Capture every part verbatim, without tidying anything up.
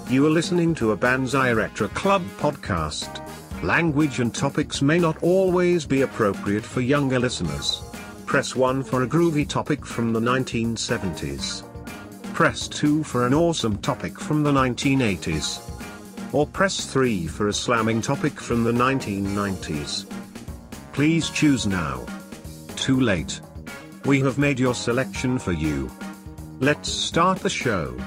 You are listening to a Banzai Retro Club podcast. Language and topics may not always be appropriate for younger listeners. Press one for a groovy topic from the nineteen seventies. Press two for an awesome topic from the nineteen eighties. Or press three for a slamming topic from the nineteen nineties. Please choose now. Too late. We have made your selection for you. Let's start the show.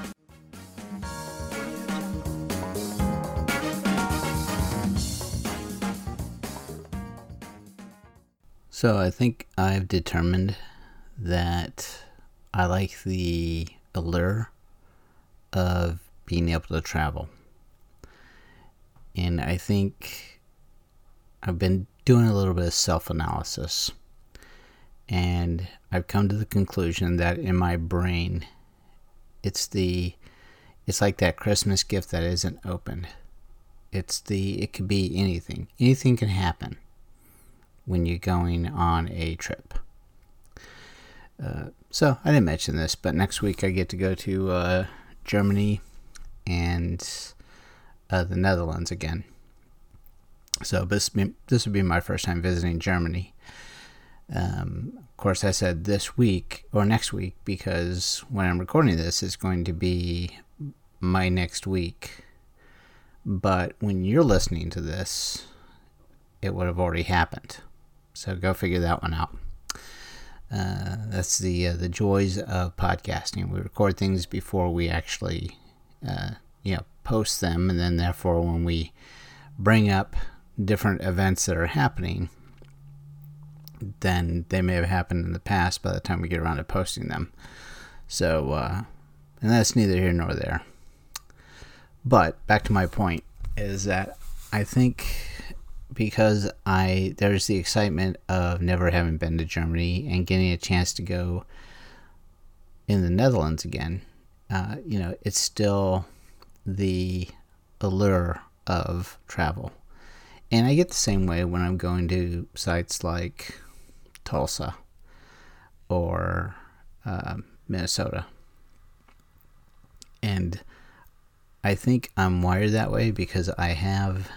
So I think I've determined that I like the allure of being able to travel. And I think I've been doing a little bit of self-analysis. And I've come to the conclusion that in my brain, it's the, it's like that Christmas gift that isn't opened. It's the, it could be anything. Anything can happen when you're going on a trip. Uh, so I didn't mention this, but next week I get to go to uh, Germany and uh, the Netherlands again. So this this would be my first time visiting Germany. Um, of course, I said this week or next week because when I'm recording this, it's going to be my next week. But when you're listening to this, it would have already happened. So go figure that one out. Uh, that's the uh, the joys of podcasting. We record things before we actually, uh, you know, post them, and then therefore when we bring up different events that are happening, then they may have happened in the past by the time we get around to posting them. So, uh, and that's neither here nor there. But back to my point is that I think because I there's the excitement of never having been to Germany and getting a chance to go in the Netherlands again, uh, you know, it's still the allure of travel. And I get the same way when I'm going to sites like Tulsa or uh, Minnesota. And I think I'm wired that way because I have,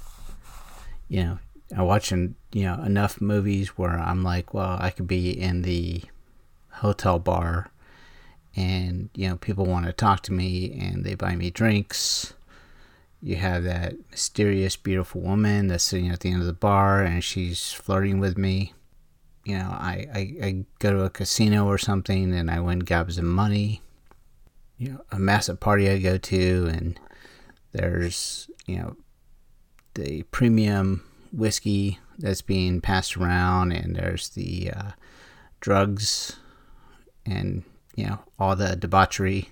you know, I watch you know enough movies where I'm like, well, I could be in the hotel bar and, you know, people want to talk to me and they buy me drinks. You have that mysterious, beautiful woman that's sitting at the end of the bar and she's flirting with me. You know, I, I, I go to a casino or something and I win gobs of money. You know, a massive party I go to and there's, you know, the premium whiskey that's being passed around and there's the uh, drugs and, you know, all the debauchery.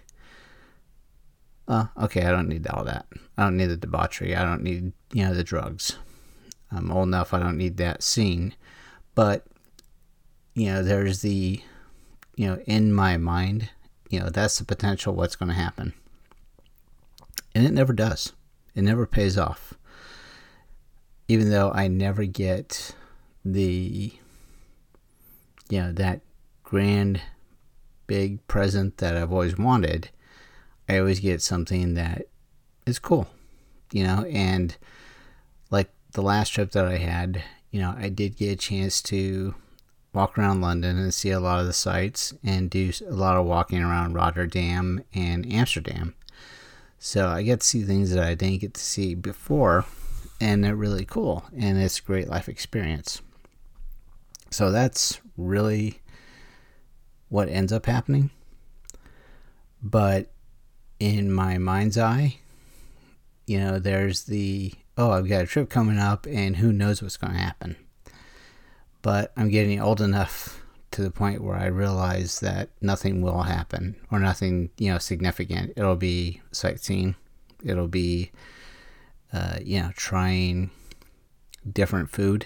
Uh, okay, I don't need all that. I don't need the debauchery. I don't need, you know, the drugs. I'm old enough. I don't need that scene. But, you know, there's the, you know, in my mind, you know, that's the potential what's going to happen. And it never does. It never pays off. Even though I never get the, you know, that grand, big present that I've always wanted, I always get something that is cool, you know, and like the last trip that I had, you know, I did get a chance to walk around London and see a lot of the sights and do a lot of walking around Rotterdam and Amsterdam. So I get to see things that I didn't get to see before, and they're really cool, and it's a great life experience. So that's really what ends up happening. But in my mind's eye, you know, there's the, oh, I've got a trip coming up and who knows what's going to happen. But I'm getting old enough to the point where I realize that nothing will happen or nothing, you know, significant. It'll be sightseeing. It'll be, uh, you know, trying different food.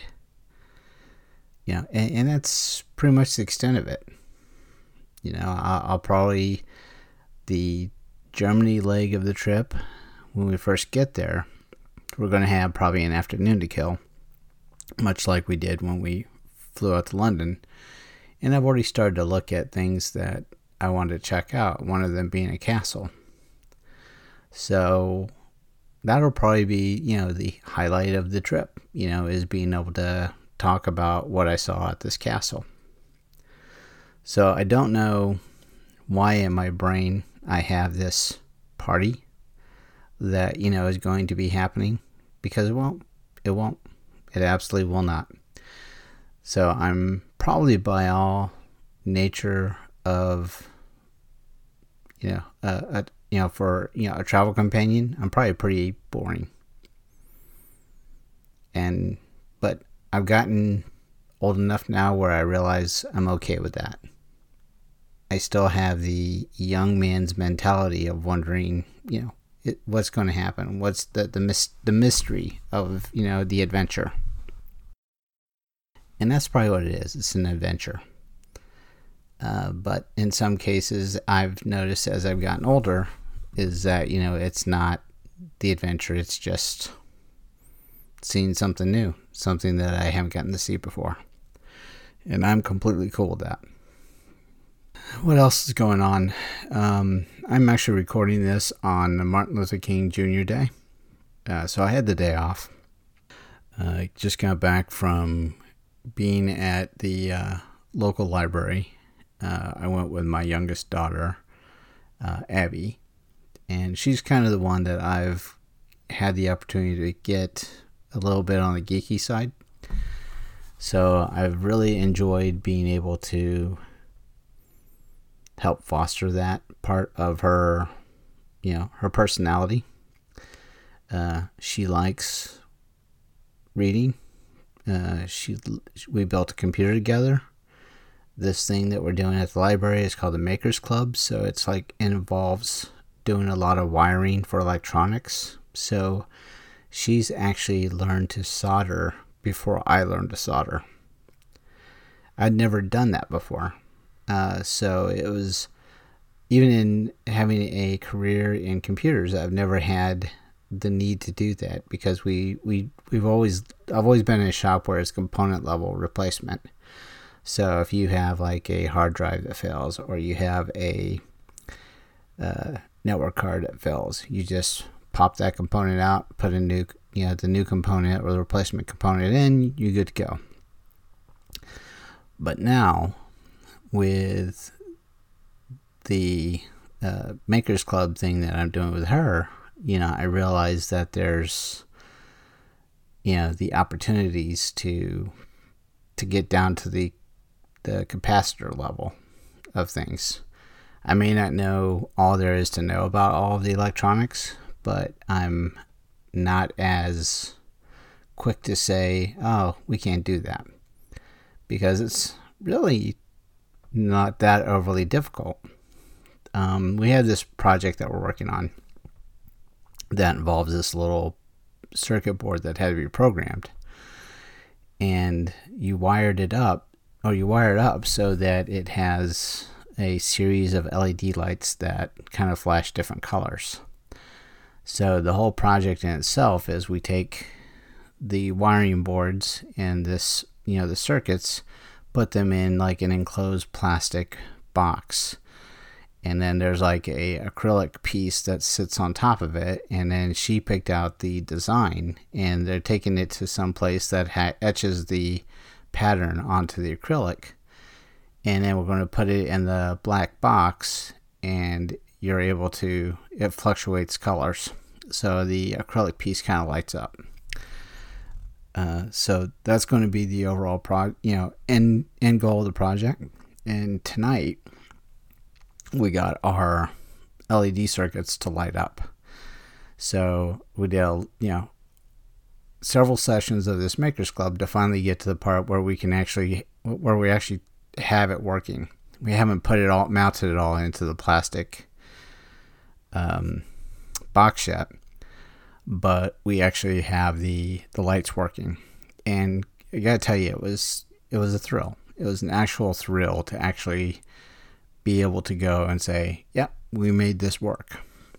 You know, and, and that's pretty much the extent of it. You know, I'll, I'll probably, the Germany leg of the trip, when we first get there, we're going to have probably an afternoon to kill, much like we did when we flew out to London. And I've already started to look at things that I wanted to check out, one of them being a castle. So that'll probably be, you know, the highlight of the trip, you know, is being able to talk about what I saw at this castle. So I don't know why in my brain I have this party that, you know, is going to be happening, because it won't. It won't. It absolutely will not. So I'm probably, by all nature of, you know, a, a you know, for, you know, a travel companion, I'm probably pretty boring. And, but I've gotten old enough now where I realize I'm okay with that. I still have the young man's mentality of wondering, you know, it, what's going to happen? What's the the, mis- the mystery of, you know, the adventure? And that's probably what it is. It's an adventure. Uh, but in some cases, I've noticed as I've gotten older, is that, you know, it's not the adventure. It's just seeing something new, something that I haven't gotten to see before. And I'm completely cool with that. What else is going on? Um, I'm actually recording this on Martin Luther King Junior Day. Uh, so I had the day off. I uh, just got back from being at the uh, local library. Uh, I went with my youngest daughter, uh, Abby. And she's kind of the one that I've had the opportunity to get a little bit on the geeky side. So I've really enjoyed being able to help foster that part of her, you know, her personality. Uh, she likes reading. Uh, she we built a computer together. This thing that we're doing at the library is called the Makers Club. So it's like, it involves doing a lot of wiring for electronics. So she's actually learned to solder before I learned to solder. I'd never done that before. Uh, so it was, even in having a career in computers, I've never had the need to do that, because we, we, we've always, I've always been in a shop where it's component level replacement. So if you have like a hard drive that fails, or you have a uh, network card that fails, you just pop that component out, put a new, you know, the new component or the replacement component in, you're good to go. But now, with the uh, Makers Club thing that I'm doing with her, you know, I realize that there's, you know, the opportunities to to get down to the the capacitor level of things. I may not know all there is to know about all of the electronics, but I'm not as quick to say, oh, we can't do that, because it's really not that overly difficult. Um, we have this project that we're working on that involves this little circuit board that had to be programmed, and you wired it up, or you wire it up so that it has a series of L E D lights that kind of flash different colors. So the whole project in itself is we take the wiring boards and this, you know, the circuits, put them in like an enclosed plastic box, and then there's like a acrylic piece that sits on top of it, and then she picked out the design, and they're taking it to some place that ha- etches the pattern onto the acrylic, and then we're going to put it in the black box, and you're able to, it fluctuates colors, so the acrylic piece kind of lights up. Uh, so that's going to be the overall pro, you know, end end goal of the project. And tonight we got our L E D circuits to light up. So we did, you know, several sessions of this Makers Club to finally get to the part where we can actually, where we actually have it working. We haven't put it all, mounted it all into the plastic um, box yet, but we actually have the, the lights working. And I gotta tell you, it was, it was a thrill. It was an actual thrill to actually be able to go and say, yep, yeah, we made this work.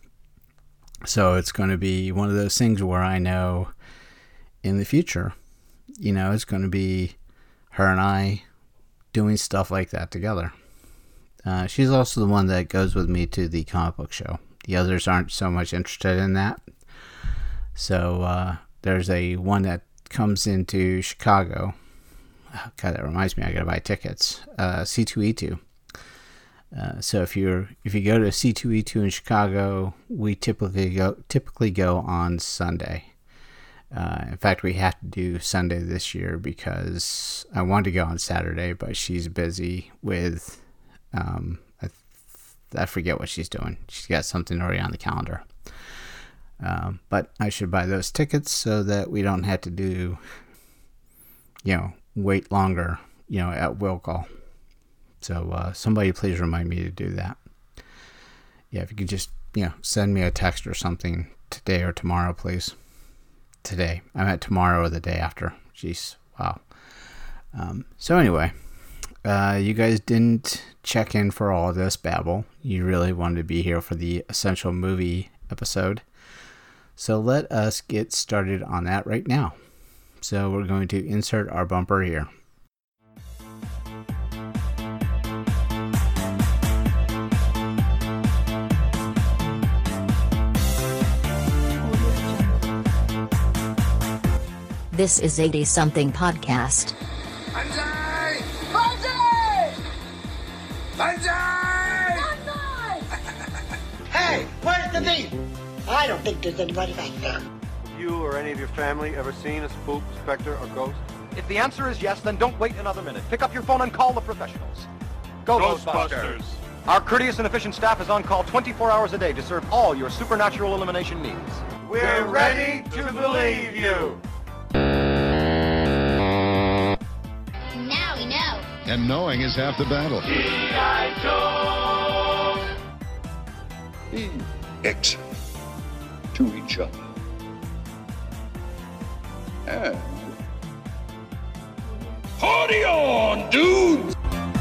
So it's going to be one of those things where I know in the future, you know, it's going to be her and I doing stuff like that together. Uh, she's also the one that goes with me to the comic book show the others aren't so much interested in that. So uh, there's a one that comes into Chicago. Oh, God, that reminds me, I gotta buy tickets. Uh, C two E two. Uh, so if you're if you go to C two E two in Chicago, we typically go typically go on Sunday. Uh, in fact, we have to do Sunday this year because I wanted to go on Saturday, but she's busy with um, I, I forget what she's doing. She's got something already on the calendar. Um, but I should buy those tickets so that we don't have to do, you know, wait longer, you know, at will call. So uh, somebody please remind me to do that. Yeah, if you could just, you know, send me a text or something today or tomorrow, please. Today. I meant tomorrow or the day after. Jeez, wow. Um, so anyway, uh, you guys didn't check in for all of this babble. You really wanted to be here for the Essential Movie episode. So let us get started on that right now. So we're going to insert our bumper here. This is eighty-something podcast. Banzai! Banzai! Banzai! Hey, where's the meat? I don't think there's anybody back there. Have you or any of your family ever seen a spook, specter, or ghost? If the answer is yes, then don't wait another minute. Pick up your phone and call the professionals. Go, Ghostbusters. Our courteous and efficient staff is on call twenty-four hours a day to serve all your supernatural elimination needs. We're ready to believe you! Now we know. And knowing is half the battle. Be excellent to each other. And party on, dudes!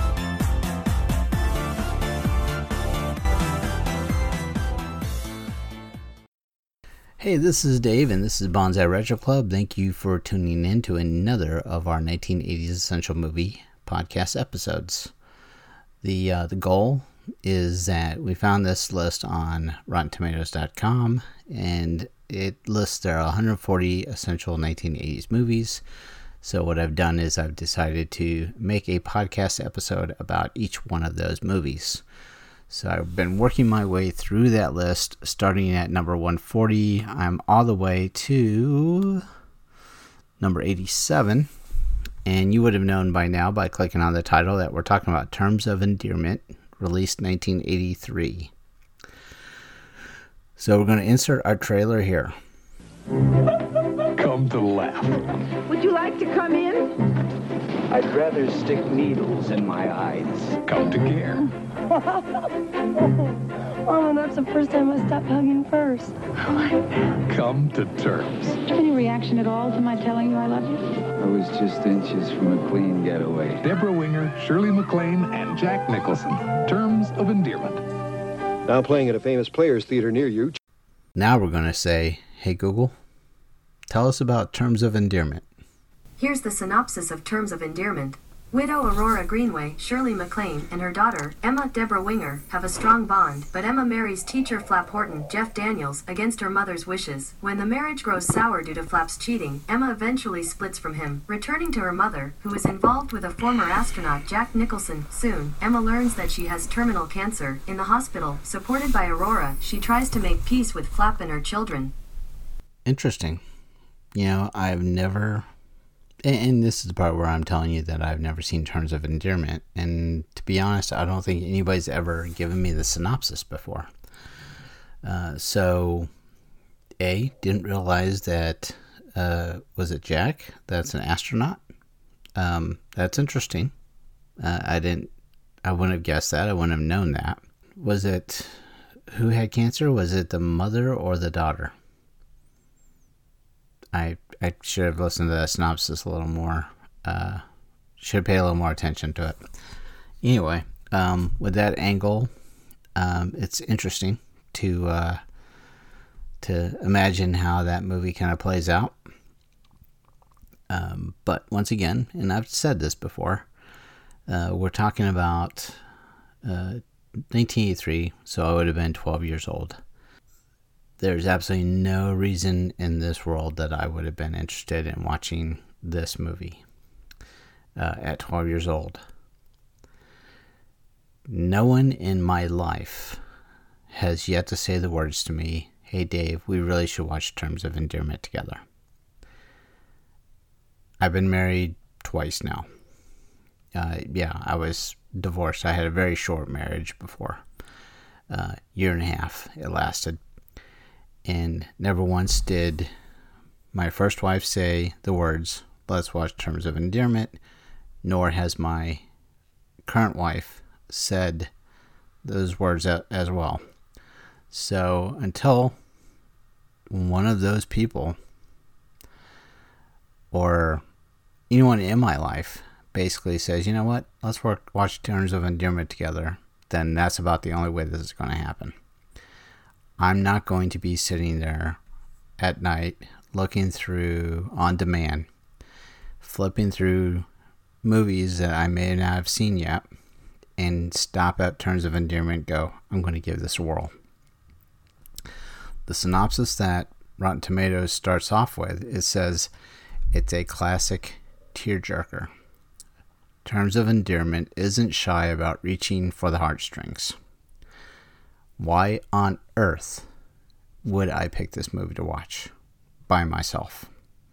Hey, this is Dave, and this is Bonsai Retro Club. Thank you for tuning in to another of our nineteen eighties Essential Movie podcast episodes. The uh, the goal is that we found this list on Rotten Tomatoes dot com, and it lists there one hundred forty essential nineteen eighties movies. So what I've done is I've decided to make a podcast episode about each one of those movies. So I've been working my way through that list, starting at number one forty. I'm all the way to number eighty-seven. And you would have known by now by clicking on the title that we're talking about Terms of Endearment, released nineteen eighty-three. So we're going to insert our trailer here. Come to laugh. Would you like to come in? I'd rather stick needles in my eyes. Come to care. Mama, that's the first time I stopped hugging first. I like that. Come to terms. Any reaction at all to my telling you I love you? I was just inches from a clean getaway. Deborah Winger, Shirley MacLaine, and Jack Nicholson. Terms of Endearment. Now playing at a famous players theater near you. Now we're going to say, hey Google, tell us about Terms of Endearment. Here's the synopsis of Terms of Endearment. Widow Aurora Greenway, Shirley MacLaine, and her daughter, Emma Deborah Winger, have a strong bond, but Emma marries teacher Flap Horton, Jeff Daniels, against her mother's wishes. When the marriage grows sour due to Flap's cheating, Emma eventually splits from him, returning to her mother, who is involved with a former astronaut, Jack Nicholson. Soon, Emma learns that she has terminal cancer. In the hospital, supported by Aurora, she tries to make peace with Flap and her children. Interesting. You know, I've never... And this is the part where I'm telling you that I've never seen Terms of Endearment. And to be honest, I don't think anybody's ever given me the synopsis before. Uh, so, A, didn't realize that, uh, was it Jack? That's an astronaut? Um, that's interesting. Uh, I didn't, I wouldn't have guessed that. I wouldn't have known that. Was it, who had cancer? Was it the mother or the daughter? I I should have listened to the synopsis a little more. Uh, should have paid a little more attention to it. Anyway, um, with that angle, um, it's interesting to uh, to imagine how that movie kind of plays out. Um, but once again, and I've said this before, uh, we're talking about uh, nineteen eighty-three, so I would have been twelve years old. there's absolutely no reason in this world that I would have been interested in watching this movie uh, at twelve years old. No one in my life has yet to say the words to me, "Hey Dave, we really should watch Terms of Endearment together." I've been married twice now. Uh, yeah, I was divorced. I had a very short marriage before. Uh, year and a half it lasted. And never once did my first wife say the words, "Let's watch Terms of Endearment," nor has my current wife said those words as well. So until one of those people or anyone in my life basically says, "You know what, let's work, watch Terms of Endearment together," then that's about the only way this is going to happen. I'm not going to be sitting there at night looking through on demand, flipping through movies that I may not have seen yet, and stop at Terms of Endearment and go, "I'm going to give this a whirl." The synopsis that Rotten Tomatoes starts off with, it says it's a classic tearjerker. Terms of Endearment isn't shy about reaching for the heartstrings. Why on earth would I pick this movie to watch by myself?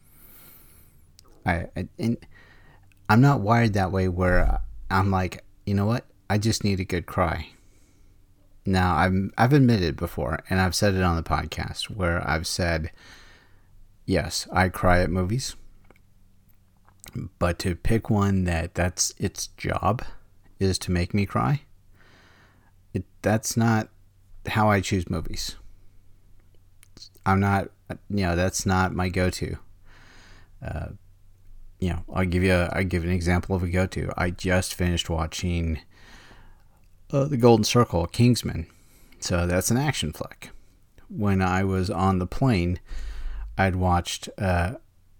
I, I and I'm not wired that way where I'm like, you know what? I just need a good cry. Now, I've, I've admitted before, and I've said it on the podcast, where I've said, yes, I cry at movies. But to pick one that that's its job is to make me cry, it, that's not how I choose movies. I'm not, you know, that's not my go-to. Uh, you know, I'll give you a, I'll give an example of a go-to. I just finished watching uh, The Golden Circle, Kingsman. So that's an action flick. When I was on the plane, I'd watched uh,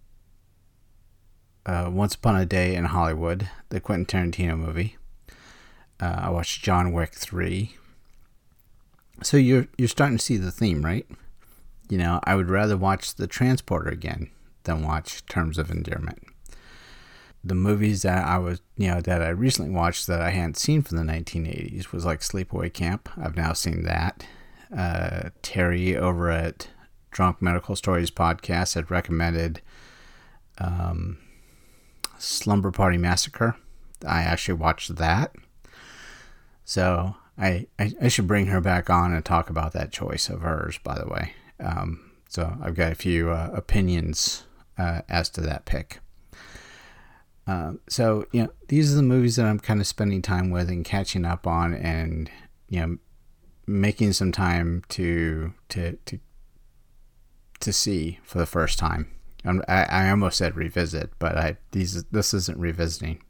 uh, Once Upon a Day in Hollywood, the Quentin Tarantino movie. Uh, I watched John Wick three. So you're you're starting to see the theme, right? You know, I would rather watch The Transporter again than watch Terms of Endearment. The movies that I was, you know, that I recently watched that I hadn't seen from the nineteen eighties was like Sleepaway Camp. I've now seen that. Uh, Terry over at Drunk Medical Stories podcast had recommended um, Slumber Party Massacre. I actually watched that. So I, I, I should bring her back on and talk about that choice of hers, by the way. Um, so I've got a few uh, opinions uh, as to that pick. Uh, so, you know, these are the movies that I'm kind of spending time with and catching up on and, you know, making some time to to to to see for the first time. I'm, I, I almost said revisit, but I these this isn't revisiting.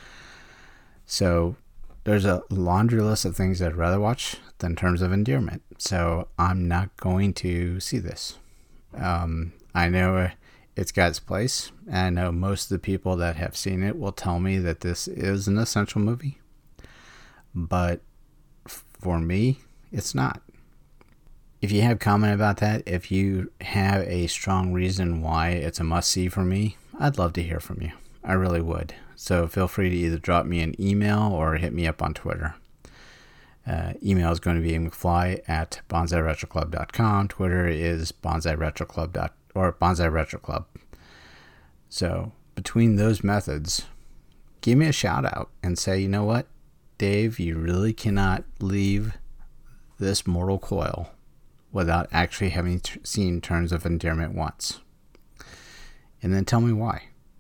So there's a laundry list of things I'd rather watch than Terms of Endearment. So I'm not going to see this. Um, I know it's got its place. And I know most of the people that have seen it will tell me that this is an essential movie. But for me, it's not. If you have comment about that, if you have a strong reason why it's a must-see for me, I'd love to hear from you. I really would. So feel free to either drop me an email or hit me up on Twitter. Uh, email is going to be mcfly at bonsai retro club dot com. Twitter is bonsai retro club or bonsai retro club. So between those methods, give me a shout out and say, you know what, Dave, you really cannot leave this mortal coil without actually having t- seen Terms of Endearment once. And then tell me why.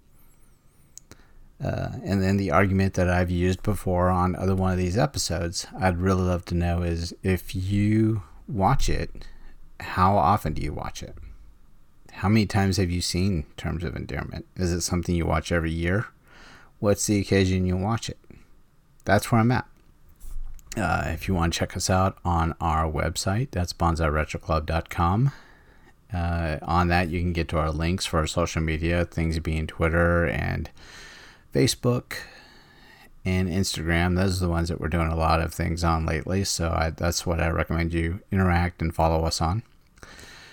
Uh, and then the argument that I've used before on other one of these episodes, I'd really love to know is if you watch it, how often do you watch it? How many times have you seen Terms of Endearment? Is it something you watch every year? What's the occasion you watch it? That's where I'm at. Uh, if you want to check us out on our website, that's bonsai retro club dot com. Uh, on that, you can get to our links for our social media, things being Twitter and Facebook and Instagram. Those are the ones that we're doing a lot of things on lately, so I, that's what I recommend you interact and follow us on.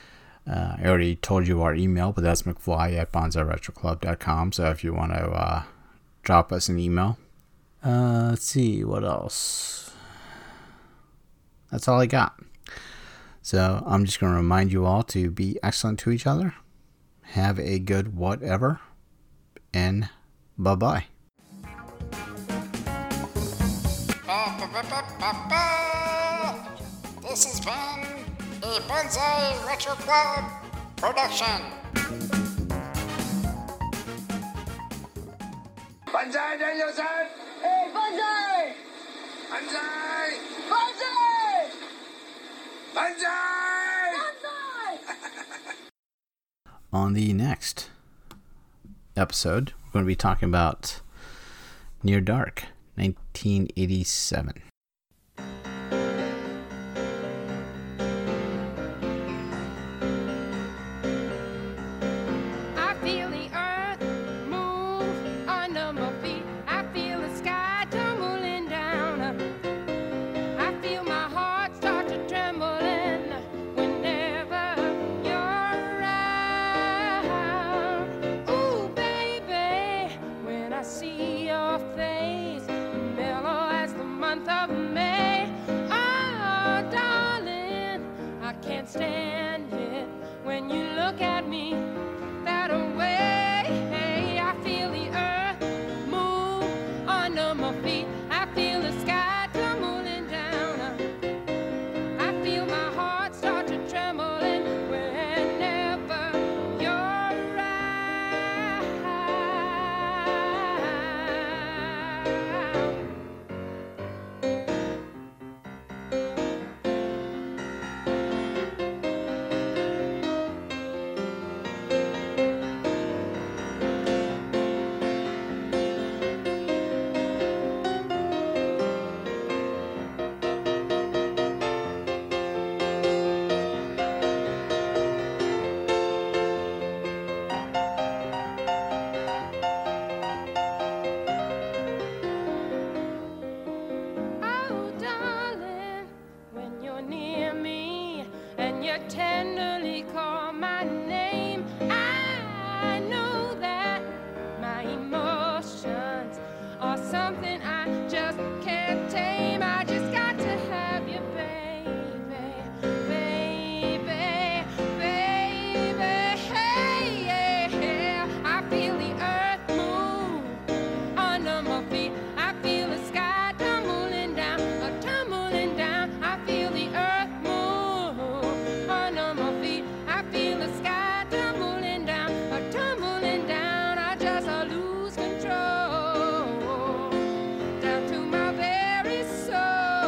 Uh, I already told you our email, but that's McFly at bonsai retro club dot com. So if you want to uh, drop us an email. Uh, let's see, what else? That's all I got. So I'm just going to remind you all to be excellent to each other. Have a good whatever. And bye-bye. This has been a Bonsai Retro Club production. Bonsai Danielson! Hey, Bonsai! Bonsai! Bonsai! Bonsai! Bonsai! On the next episode, we're going to be talking about Near Dark, nineteen eighty-seven. Down to my very soul.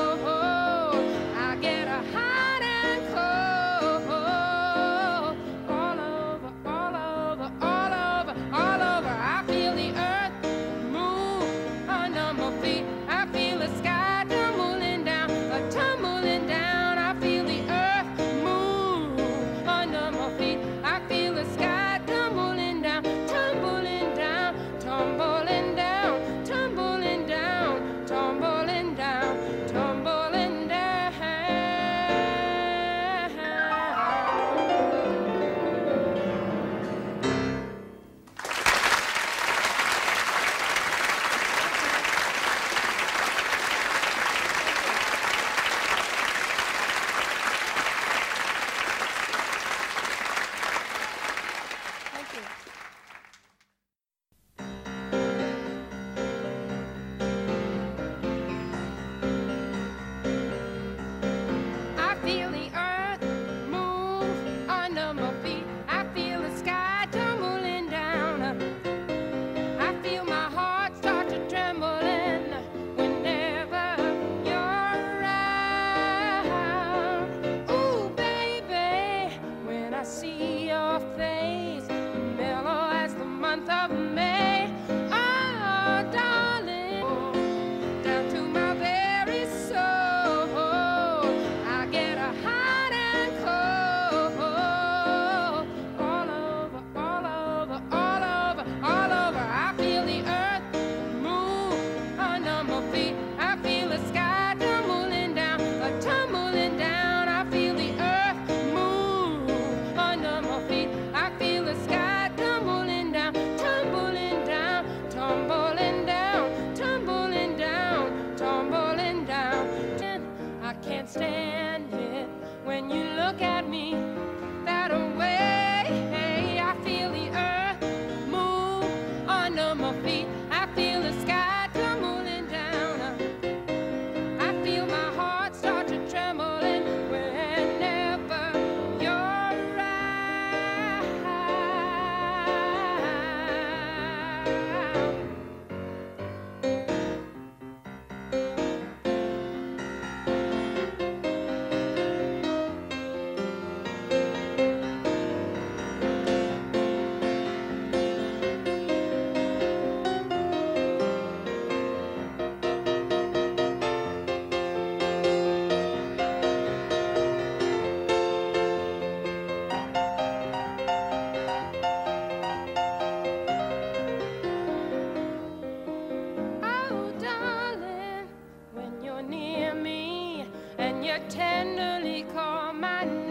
darling, when you're near me and you tenderly call my name.